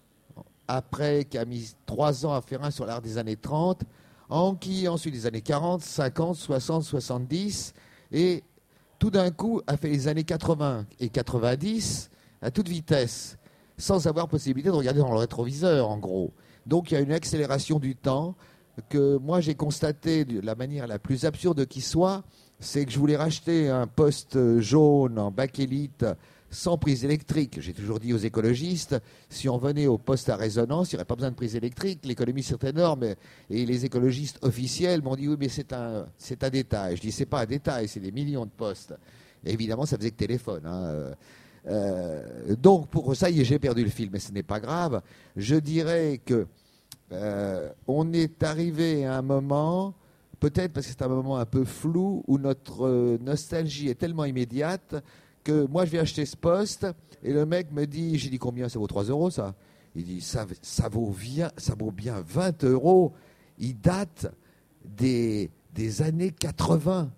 après qui a mis trois ans à faire un sur l'art des années trente, en qui ensuite les années quarante, cinquante, soixante, soixante-dix, et tout d'un coup a fait les années quatre-vingts et quatre-vingt-dix à toute vitesse, sans avoir possibilité de regarder dans le rétroviseur en gros. Donc il y a une accélération du temps que moi j'ai constaté de la manière la plus absurde qui soit, c'est que je voulais racheter un poste jaune en bakélite sans prise électrique. J'ai toujours dit aux écologistes, si on venait au poste à résonance, il n'y aurait pas besoin de prise électrique, l'économie serait énorme. Et les écologistes officiels m'ont dit, oui, mais c'est un, c'est un détail. Je dis, c'est pas un détail, c'est des millions de postes. Et évidemment, ça faisait que téléphone. Hein. Euh, donc, pour ça y est, j'ai perdu le fil, mais ce n'est pas grave. Je dirais que euh, on est arrivé à un moment, peut-être parce que c'est un moment un peu flou, où notre euh, nostalgie est tellement immédiate que moi je vais acheter ce poste et le mec me dit, j'ai dit combien, ça vaut trois euros ça? Il dit ça, ça, vaut bien, ça vaut bien vingt euros. Il date des, des années quatre-vingts.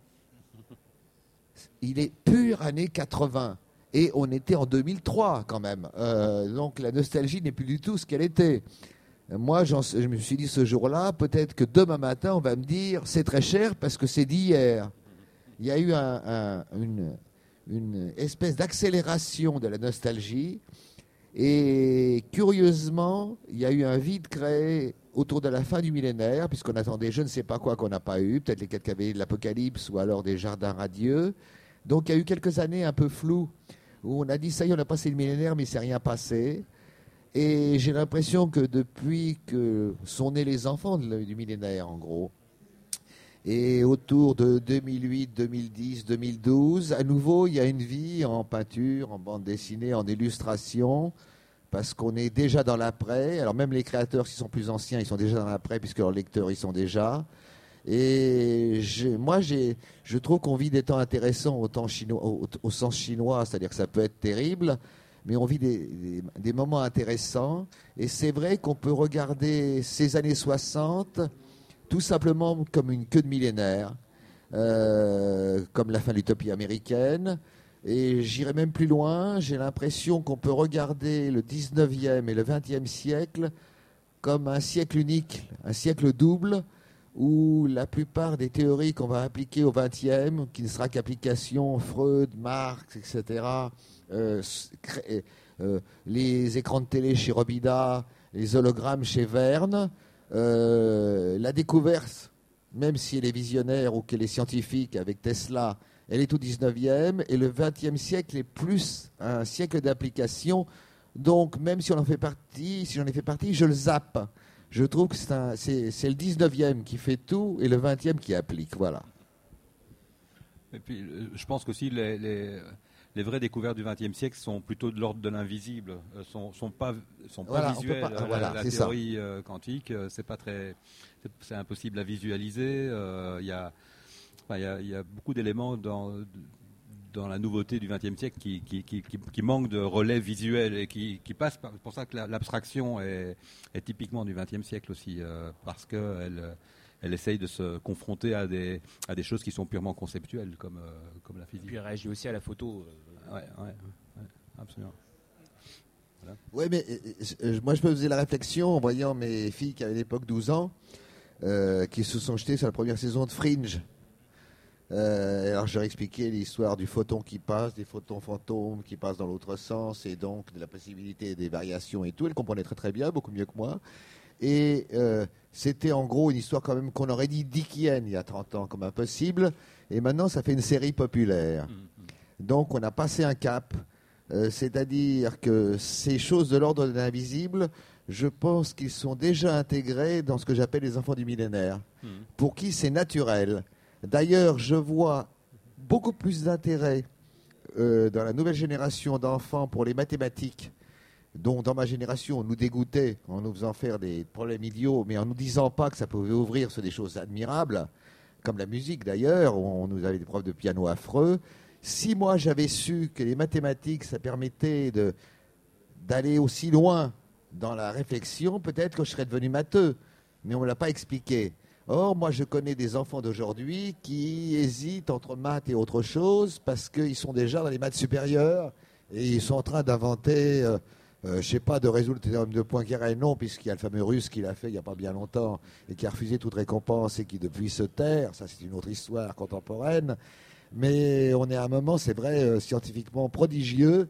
Il est pur années quatre-vingts. Et on était en deux mille trois quand même. Euh, donc la nostalgie n'est plus du tout ce qu'elle était. Moi, j'en, je me suis dit ce jour-là, peut-être que demain matin, on va me dire c'est très cher parce que c'est d'hier. Il y a eu un, un, une, une espèce d'accélération de la nostalgie. Et curieusement, il y a eu un vide créé autour de la fin du millénaire, puisqu'on attendait je ne sais pas quoi qu'on n'a pas eu, peut-être les quatre cavaliers de l'Apocalypse ou alors des jardins radieux. Donc il y a eu quelques années un peu floues où on a dit ça y est, on a passé le millénaire, mais il ne s'est rien passé. Et j'ai l'impression que depuis que sont nés les enfants du millénaire, en gros, et autour de deux mille huit, deux mille dix, deux mille douze, à nouveau, il y a une vie en peinture, en bande dessinée, en illustration, parce qu'on est déjà dans l'après. Alors même les créateurs qui sont plus anciens, ils sont déjà dans l'après, puisque leurs lecteurs, ils sont déjà. Et j'ai, moi, j'ai, je trouve qu'on vit des temps intéressants au, temps chinois, au, au sens chinois, c'est-à-dire que ça peut être terrible, mais on vit des, des, des moments intéressants. Et c'est vrai qu'on peut regarder ces années soixante tout simplement comme une queue de millénaire, euh, comme la fin de l'utopie américaine. Et j'irai même plus loin, j'ai l'impression qu'on peut regarder le dix-neuvième et le vingtième siècle comme un siècle unique, un siècle double, où la plupart des théories qu'on va appliquer au vingtième, qui ne sera qu'application Freud, Marx, et cetera, euh, euh, les écrans de télé chez Robida, les hologrammes chez Verne, euh, la découverte, même si elle est visionnaire ou qu'elle est scientifique avec Tesla, elle est au dix-neuvième, et le vingtième siècle est plus un siècle d'application Donc, même si on en fait partie, si j'en ai fait partie, je le zappe. Je trouve que c'est, un, c'est, c'est le dix-neuvième qui fait tout et le vingtième qui applique. Voilà. Et puis, je pense qu'aussi les, les, les vraies découvertes du vingtième siècle sont plutôt de l'ordre de l'invisible, sont, sont pas, sont pas voilà, visuelles. Pas, la, voilà, la théorie ça. quantique, c'est pas très, c'est, c'est impossible à visualiser. Il euh, y a, il y a, il y a beaucoup d'éléments dans dans la nouveauté du vingtième siècle qui, qui, qui, qui, qui manque de relais visuel et qui, qui passe par, c'est pour ça que la, l'abstraction est, est typiquement du vingtième siècle aussi, euh, parce qu'elle elle essaye de se confronter à des, à des choses qui sont purement conceptuelles, comme, euh, comme la physique. Puis elle réagit aussi à la photo. Euh... Ouais, ouais, ouais, absolument. Voilà. Oui, mais euh, moi je me faisais la réflexion en voyant mes filles qui avaient à l'époque douze ans, euh, qui se sont jetées sur la première saison de Fringe. Euh, alors je leur expliquais l'histoire du photon qui passe, des photons fantômes qui passent dans l'autre sens, et donc de la possibilité des variations et tout. Elles comprenaient très très bien, beaucoup mieux que moi. Et euh, c'était en gros une histoire quand même qu'on aurait dit Dickienne il y a trente ans comme impossible. Et maintenant ça fait une série populaire. Mmh. Donc on a passé un cap. Euh, c'est-à-dire que ces choses de l'ordre de l'invisible, je pense qu'ils sont déjà intégrés dans ce que j'appelle les enfants du millénaire, mmh. pour qui c'est naturel. D'ailleurs, je vois beaucoup plus d'intérêt euh, dans la nouvelle génération d'enfants pour les mathématiques, dont dans ma génération on nous dégoûtait en nous faisant faire des problèmes idiots, mais en nous disant pas que ça pouvait ouvrir sur des choses admirables, comme la musique d'ailleurs, où on nous avait des profs de piano affreux. Si moi j'avais su que les mathématiques, ça permettait de, d'aller aussi loin dans la réflexion, peut-être que je serais devenu matheux, mais on ne me l'a pas expliqué. Or, moi, je connais des enfants d'aujourd'hui qui hésitent entre maths et autre chose parce qu'ils sont déjà dans les maths supérieures et ils sont en train d'inventer, euh, euh, je ne sais pas, de résoudre le théorème de Poincaré. Non, puisqu'il y a le fameux Russe qui l'a fait il n'y a pas bien longtemps et qui a refusé toute récompense et qui depuis se terre. Ça, c'est une autre histoire contemporaine. Mais on est à un moment, c'est vrai, euh, scientifiquement prodigieux.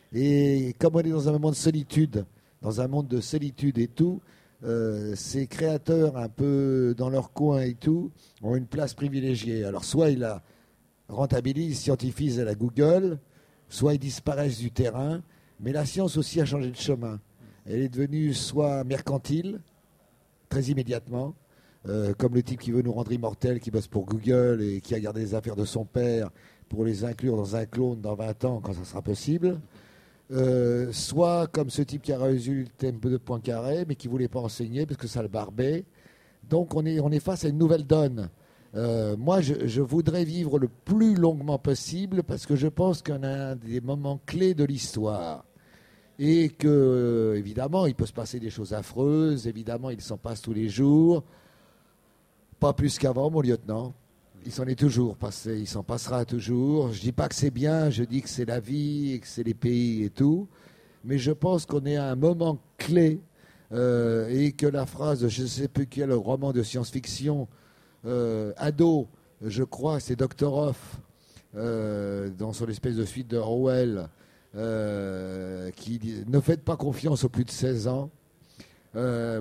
Et comme on est dans un moment de solitude, dans un monde de solitude et tout, Euh, ces créateurs un peu dans leur coin et tout ont une place privilégiée. Alors soit ils la rentabilisent, scientifisent à la Google, soit ils disparaissent du terrain, mais la science aussi a changé de chemin. Elle est devenue soit mercantile, très immédiatement, euh, comme le type qui veut nous rendre immortels, qui bosse pour Google et qui a gardé les affaires de son père pour les inclure dans un clone dans vingt ans quand ça sera possible. Euh, soit comme ce type qui a résolu le thème de Poincaré, mais qui ne voulait pas enseigner parce que ça le barbait. Donc on est, on est face à une nouvelle donne. Euh, moi, je, je voudrais vivre le plus longuement possible parce que je pense qu'on a un des moments clés de l'histoire. Et que, évidemment, il peut se passer des choses affreuses, évidemment, il s'en passe tous les jours. Pas plus qu'avant, mon lieutenant. Il s'en est toujours passé, il s'en passera toujours. Je ne dis pas que c'est bien, je dis que c'est la vie, et que c'est les pays et tout. Mais je pense qu'on est à un moment clé euh, et que la phrase, je ne sais plus quel roman de science-fiction, euh, ado, je crois, c'est docteur Hoff, euh, dans son espèce de suite de Orwell, euh, qui dit « Ne faites pas confiance aux plus de seize ans euh, ».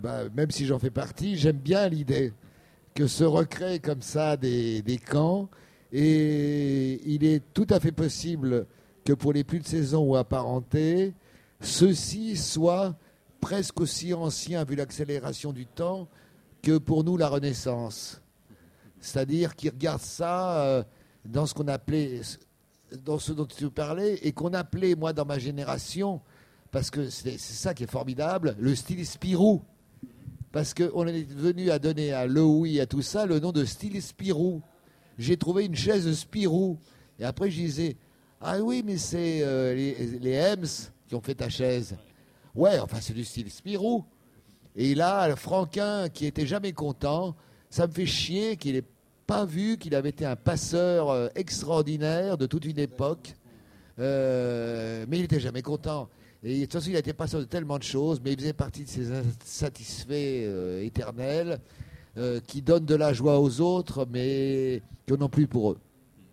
Bah, même si j'en fais partie, j'aime bien l'idée que se recréent comme ça des, des camps, et il est tout à fait possible que pour les plus de seize ans ou apparentés, ceux-ci soient presque aussi anciens, vu l'accélération du temps, que pour nous la Renaissance. C'est-à-dire qu'ils regardent ça euh, dans ce qu'on appelait, dans ce dont tu parlais, et qu'on appelait, moi, dans ma génération, parce que c'est, c'est ça qui est formidable, le style Spirou. Parce qu'on est venu à donner à Louis, à tout ça, le nom de style Spirou. J'ai trouvé une chaise Spirou. Et après, je disais, ah oui, mais c'est euh, les, les Hems qui ont fait ta chaise. Ouais, enfin, c'est du style Spirou. Et là, Franquin, qui était jamais content, ça me fait chier qu'il n'ait pas vu qu'il avait été un passeur euh, extraordinaire de toute une époque. Euh, mais il n'était jamais content. Et de toute façon, il a été passeur de tellement de choses, mais il faisait partie de ces insatisfaits euh, éternels euh, qui donnent de la joie aux autres, mais qui n'en ont plus pour eux.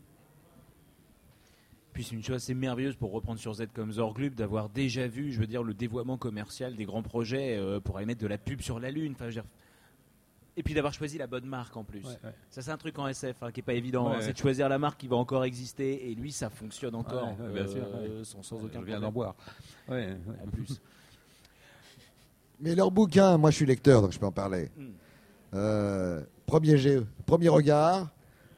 Puis c'est une chose assez merveilleuse, pour reprendre sur Z comme Zorglub, d'avoir déjà vu, je veux dire, le dévoiement commercial des grands projets euh, pour aller mettre de la pub sur la Lune. Enfin, je veux dire, Et puis d'avoir choisi la bonne marque en plus. Ouais, ouais. Ça, c'est un truc en S F hein, qui n'est pas évident. Ouais, hein. C'est ouais. de choisir la marque qui va encore exister. Et lui, ça fonctionne encore. Ouais, ouais, bien euh, sûr, ouais. sans, sans aucun Je viens problème. d'en boire. Ouais, ouais. En plus. Mais leur bouquin, moi je suis lecteur, donc je peux en parler. Mm. Euh, premier, G- premier regard.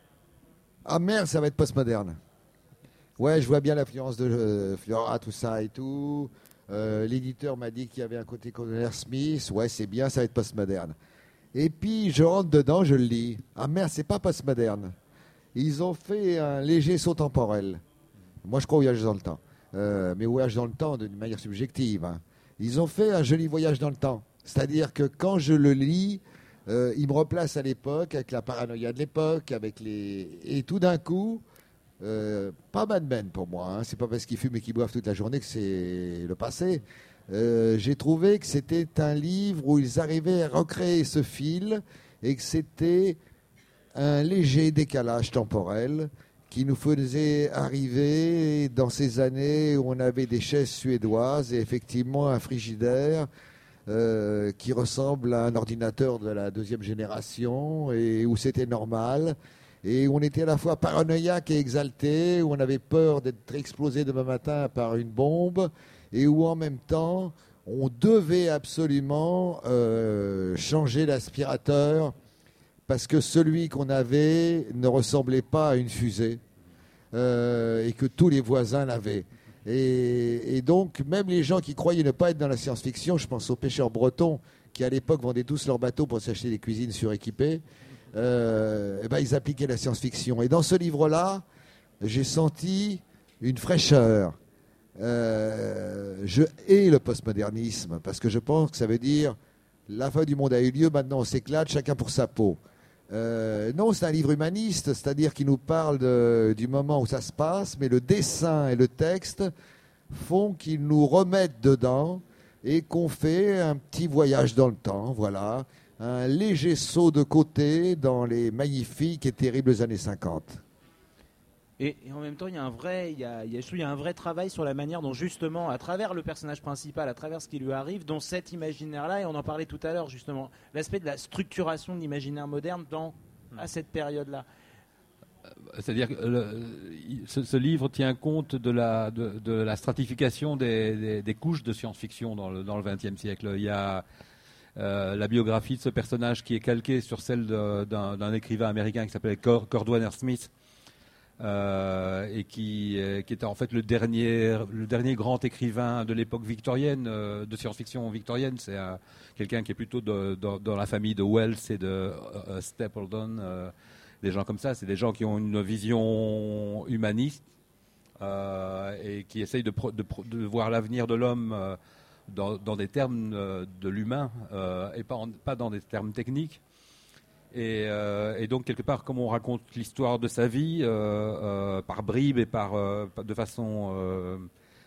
Ah merde, ça va être postmoderne. Ouais, je vois bien l'influence de euh, Flora, tout ça et tout. Euh, l'éditeur m'a dit qu'il y avait un côté Colonel Smith. Ouais, c'est bien, ça va être postmoderne. Et puis je rentre dedans, je le lis. Ah merde, c'est pas postmoderne. Ils ont fait un léger saut temporel. Moi, je crois au voyage dans le temps. Euh, mais au voyage dans le temps d'une manière subjective. Hein. Ils ont fait un joli voyage dans le temps. C'est-à-dire que quand je le lis, euh, il me replace à l'époque, avec la paranoïa de l'époque, avec les... Et tout d'un coup, euh, pas Mad Men pour moi. Hein. C'est pas parce qu'ils fument et qu'ils boivent toute la journée que c'est le passé. Euh, j'ai trouvé que c'était un livre où ils arrivaient à recréer ce fil et que c'était un léger décalage temporel qui nous faisait arriver dans ces années où on avait des chaises suédoises et effectivement un frigidaire euh, qui ressemble à un ordinateur de la deuxième génération et où c'était normal et où on était à la fois paranoïaque et exalté, où on avait peur d'être explosé demain matin par une bombe et où en même temps on devait absolument euh, changer l'aspirateur parce que celui qu'on avait ne ressemblait pas à une fusée euh, et que tous les voisins l'avaient. Et, et donc, même les gens qui croyaient ne pas être dans la science-fiction, je pense aux pêcheurs bretons qui à l'époque vendaient tous leurs bateaux pour s'acheter des cuisines suréquipées, euh, eh ben, ils appliquaient la science-fiction. Et dans ce livre-là, j'ai senti une fraîcheur. Euh, je hais le postmodernisme parce que je pense que ça veut dire la fin du monde a eu lieu, maintenant on s'éclate, chacun pour sa peau. Euh, non, c'est un livre humaniste, c'est-à-dire qu'il nous parle de, du moment où ça se passe, mais le dessin et le texte font qu'ils nous remettent dedans et qu'on fait un petit voyage dans le temps, voilà, un léger saut de côté dans les magnifiques et terribles années cinquante. Et, et en même temps, il y a un vrai, il y a, il y a, je trouve, il y a un vrai travail sur la manière dont justement, à travers le personnage principal, à travers ce qui lui arrive, dans cet imaginaire-là, et on en parlait tout à l'heure justement, l'aspect de la structuration de l'imaginaire moderne dans à cette période-là. C'est-à-dire que le, ce, ce livre tient compte de la, de, de la stratification des, des, des couches de science-fiction dans le, dans le vingtième siècle. Il y a euh, la biographie de ce personnage qui est calquée sur celle de, d'un, d'un écrivain américain qui s'appelait Cord- Cordwainer Smith. Euh, et qui, euh, qui était en fait le dernier, le dernier grand écrivain de l'époque victorienne, euh, de science-fiction victorienne. C'est euh, quelqu'un qui est plutôt de, de, dans la famille de Wells et de euh, Stapleton, euh, des gens comme ça. C'est des gens qui ont une vision humaniste euh, et qui essayent de, pro, de, pro, de voir l'avenir de l'homme euh, dans, dans des termes euh, de l'humain euh, et pas, en, pas dans des termes techniques. Et, euh, et donc, quelque part, comme on raconte l'histoire de sa vie, euh, euh, par bribes et par, euh, de façon euh,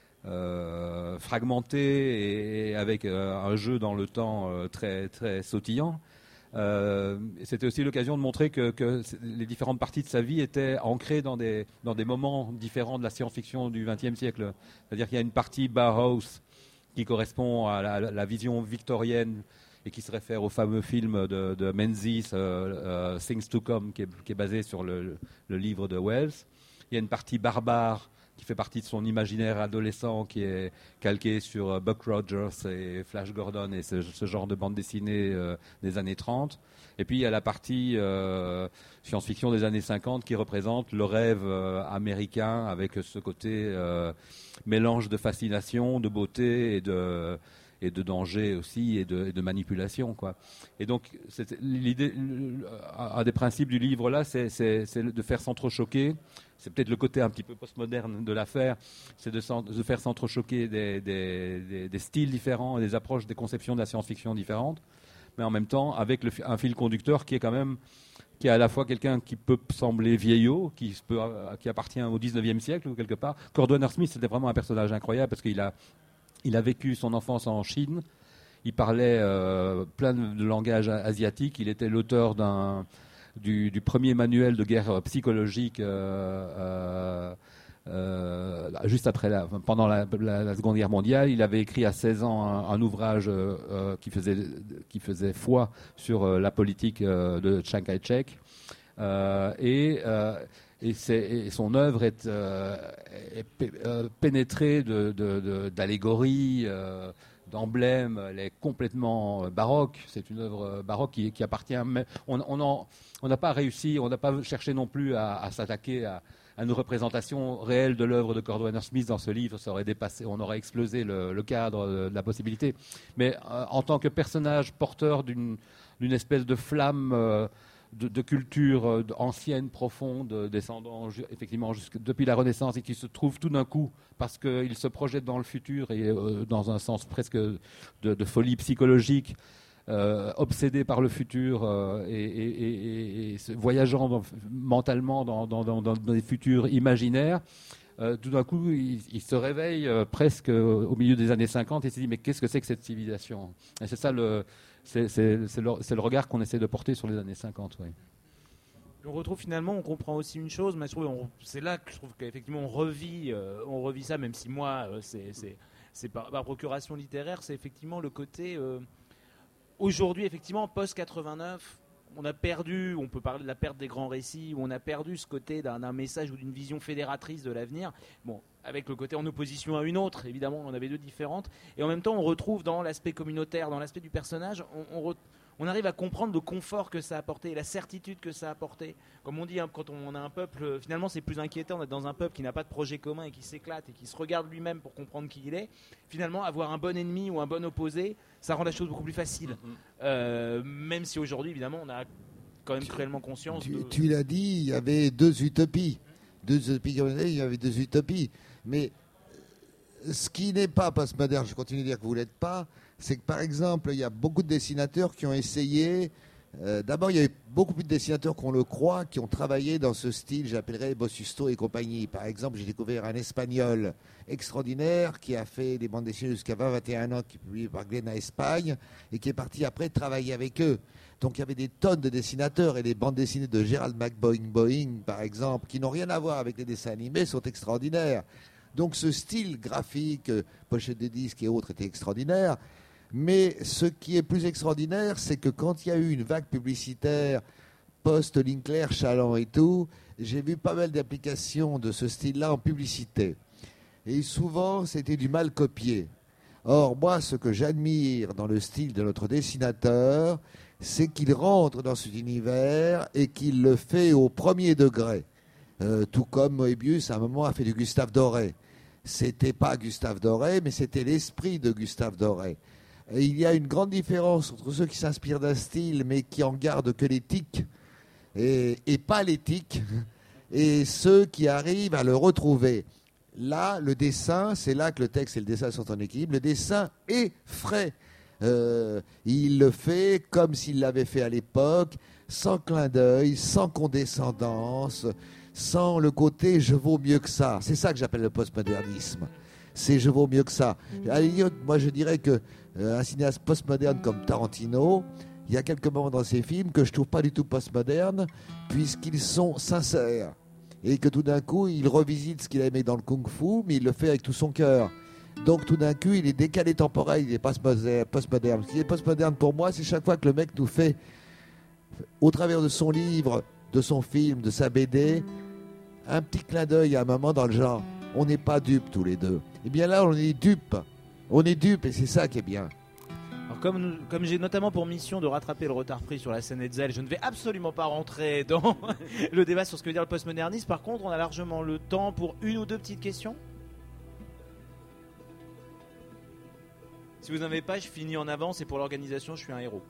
euh, fragmentée et avec euh, un jeu dans le temps euh, très, très sautillant, euh, c'était aussi l'occasion de montrer que, que les différentes parties de sa vie étaient ancrées dans des, dans des moments différents de la science-fiction du vingtième siècle. C'est-à-dire qu'il y a une partie Bauhaus qui correspond à la, la vision victorienne et qui se réfère au fameux film de, de Menzies, euh, euh, Things to Come, qui est, qui est basé sur le, le livre de Wells. Il y a une partie barbare qui fait partie de son imaginaire adolescent, qui est calqué sur euh, Buck Rogers et Flash Gordon et ce, ce genre de bande dessinée euh, des années trente. Et puis il y a la partie euh, science-fiction des années cinquante qui représente le rêve euh, américain avec ce côté euh, mélange de fascination, de beauté et de... et de danger aussi, et de, et de manipulation, quoi. Et donc, c'est, l'idée, un des principes du livre, là, c'est, c'est, c'est de faire s'entrechoquer, c'est peut-être le côté un petit peu postmoderne de l'affaire, c'est de, de faire s'entrechoquer des, des, des, des styles différents, des approches, des conceptions de la science-fiction différentes, mais en même temps, avec le, un fil conducteur qui est quand même, qui est à la fois quelqu'un qui peut sembler vieillot, qui, peut, qui appartient au dix-neuvième siècle, ou quelque part. Cordwainer Smith, c'était vraiment un personnage incroyable, parce qu'il a Il a vécu son enfance en Chine. Il parlait euh, plein de langages asiatiques. Il était l'auteur d'un, du, du premier manuel de guerre psychologique euh, euh, euh, juste après la, pendant la, la, la Seconde Guerre mondiale. Il avait écrit à seize ans un, un ouvrage euh, euh, qui faisait qui faisait foi sur euh, la politique euh, de Chiang Kai-shek euh, et euh, Et, et son œuvre est, euh, est p- euh, pénétrée de, de, de, d'allégories, euh, d'emblèmes. Elle est complètement euh, baroque. C'est une œuvre baroque qui, qui appartient. Mais on on on n'a pas réussi, on n'a pas cherché non plus à, à s'attaquer à, à une représentation réelle de l'œuvre de Cordwainer Smith dans ce livre. Ça aurait dépassé, on aurait explosé le, le cadre de, de la possibilité. Mais euh, en tant que personnage porteur d'une, d'une espèce de flamme. Euh, De, de culture euh, ancienne, profonde, descendant ju- effectivement jusque depuis la Renaissance et qui se trouve tout d'un coup, parce qu'il se projette dans le futur et euh, dans un sens presque de, de folie psychologique, euh, obsédé par le futur euh, et, et, et, et, et voyageant dans, mentalement dans, dans, dans, dans des futurs imaginaires. Euh, tout d'un coup, il, il se réveille euh, presque au milieu des années cinquante et se dit mais qu'est-ce que c'est que cette civilisation ? Et c'est ça le... C'est, c'est, c'est, le, c'est le regard qu'on essaie de porter sur les années cinquante. Oui. On retrouve finalement, on comprend aussi une chose, mais je trouve, on, c'est là que je trouve qu'effectivement on revit, euh, on revit ça, même si moi, euh, c'est, c'est, c'est par, par procuration littéraire, c'est effectivement le côté. Euh, aujourd'hui, effectivement, post quatre-vingt-neuf, on a perdu, on peut parler de la perte des grands récits, où on a perdu ce côté d'un, d'un message ou d'une vision fédératrice de l'avenir. Bon, avec le côté en opposition à une autre, évidemment, on avait deux différentes. Et en même temps, on retrouve dans l'aspect communautaire, dans l'aspect du personnage, on, on, re, on arrive à comprendre le confort que ça a apporté, la certitude que ça a apporté. Comme on dit, hein, quand on a un peuple, finalement, c'est plus inquiétant d'être dans un peuple qui n'a pas de projet commun et qui s'éclate et qui se regarde lui-même pour comprendre qui il est. Finalement, avoir un bon ennemi ou un bon opposé, ça rend la chose beaucoup plus facile. Mm-hmm. Euh, même si aujourd'hui, évidemment, on a quand même cruellement conscience. Tu, de... tu l'as dit, il y avait deux utopies. Deux utopies, il y avait deux utopies. Mais ce qui n'est pas postmoderne, je continue de dire que vous ne l'êtes pas, c'est que par exemple, il y a beaucoup de dessinateurs qui ont essayé. Euh, d'abord, il y a eu beaucoup plus de dessinateurs qu'on le croit qui ont travaillé dans ce style, j'appellerais Bossusto et compagnie. Par exemple, j'ai découvert un Espagnol extraordinaire qui a fait des bandes dessinées jusqu'à vingt à vingt et un ans, qui est publié par Glénat Espagne, et qui est parti après travailler avec eux. Donc il y avait des tonnes de dessinateurs, et les bandes dessinées de Gerald McBoing Boing, par exemple, qui n'ont rien à voir avec les dessins animés, sont extraordinaires. Donc ce style graphique, pochette de disques et autres était extraordinaire. Mais ce qui est plus extraordinaire, c'est que quand il y a eu une vague publicitaire post-Linkler, Chaland et tout, j'ai vu pas mal d'applications de ce style-là en publicité. Et souvent, c'était du mal copié. Or, moi, ce que j'admire dans le style de notre dessinateur, c'est qu'il rentre dans cet univers et qu'il le fait au premier degré. Euh, tout comme Moebius, à un moment, a fait du Gustave Doré. C'était pas Gustave Doré, mais c'était l'esprit de Gustave Doré. Et il y a une grande différence entre ceux qui s'inspirent d'un style, mais qui en gardent que l'éthique, et, et pas l'éthique, et ceux qui arrivent à le retrouver. Là, le dessin, c'est là que le texte et le dessin sont en équilibre. Le dessin est frais. Euh, il le fait comme s'il l'avait fait à l'époque, sans clin d'œil, sans condescendance, sans le côté « je vaux mieux que ça ». C'est ça que j'appelle le postmodernisme. C'est « je vaux mieux que ça ». À la limite, moi je dirais que euh, un cinéaste postmoderne comme Tarantino, il y a quelques moments dans ses films que je ne trouve pas du tout postmodernes, puisqu'ils sont sincères. Et que tout d'un coup, il revisite ce qu'il a aimé dans le kung-fu, mais il le fait avec tout son cœur. Donc tout d'un coup, il est décalé temporel, il est postmoderne. Ce qui est postmoderne pour moi, c'est chaque fois que le mec nous fait, au travers de son livre, de son film, de sa B D, un petit clin d'œil à un moment dans le genre, on n'est pas dupes tous les deux. Et bien là, on est dupes. On est dupes et c'est ça qui est bien. Alors comme, nous, comme j'ai notamment pour mission de rattraper le retard pris sur la scène Hetzel, je ne vais absolument pas rentrer dans le débat sur ce que veut dire le postmodernisme. Par contre, on a largement le temps pour une ou deux petites questions. Si vous n'en avez pas, je finis en avance et pour l'organisation, je suis un héros.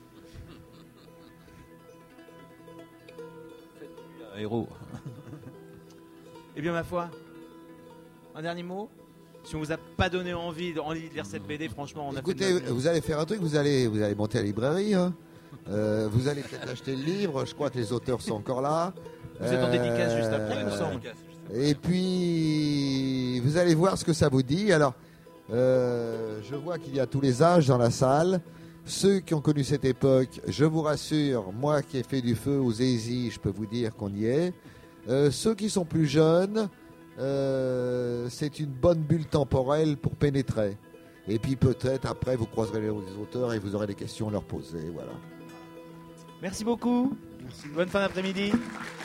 Un héros. Eh bien, ma foi, un dernier mot. Si on vous a pas donné envie, envie de lire cette B D, franchement, on a Écoutez, fait. Écoutez, vous allez faire un truc, vous allez, vous allez monter à la librairie, hein. euh, vous allez peut-être acheter le livre. Je crois que les auteurs sont encore là. Vous êtes en dédicace juste après, il me semble. Et puis, vous allez voir ce que ça vous dit. Alors, euh, je vois qu'il y a tous les âges dans la salle. Ceux qui ont connu cette époque, je vous rassure, moi qui ai fait du feu aux Zézi, je peux vous dire qu'on y est. Euh, ceux qui sont plus jeunes, euh, c'est une bonne bulle temporelle pour pénétrer. Et puis peut-être après vous croiserez les auteurs et vous aurez des questions à leur poser. Voilà. Merci beaucoup. Merci. Bonne fin d'après-midi.